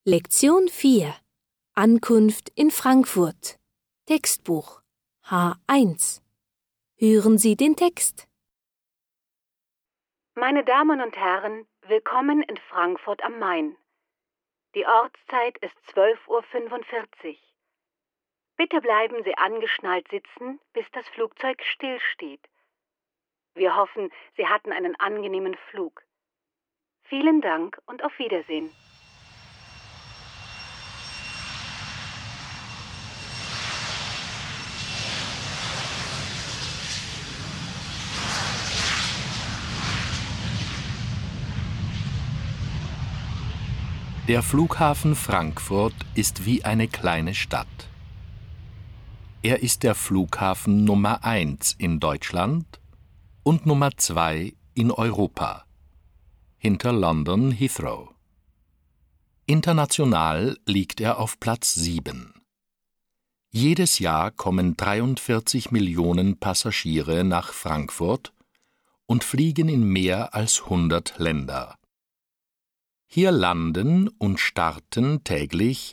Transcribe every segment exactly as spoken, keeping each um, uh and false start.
Lektion vier. Ankunft in Frankfurt. Textbuch H eins. Hören Sie den Text. Meine Damen und Herren, willkommen in Frankfurt am Main. Die Ortszeit ist zwölf Uhr fünfundvierzig. Bitte bleiben Sie angeschnallt sitzen, bis das Flugzeug stillsteht. Wir hoffen, Sie hatten einen angenehmen Flug. Vielen Dank und auf Wiedersehen. Der Flughafen Frankfurt ist wie eine kleine Stadt. Er ist der Flughafen Nummer eins in Deutschland und Nummer zwei in Europa, hinter London Heathrow. International liegt er auf Platz sieben. Jedes Jahr kommen dreiundvierzig Millionen Passagiere nach Frankfurt und fliegen in mehr als hundert Länder. Hier landen und starten täglich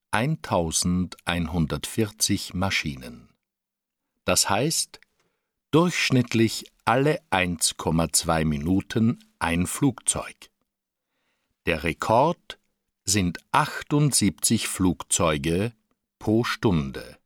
eintausendeinhundertvierzig Maschinen. Das heißt, durchschnittlich alle eins Komma zwei Minuten ein Flugzeug. Der Rekord sind achtundsiebzig Flugzeuge pro Stunde.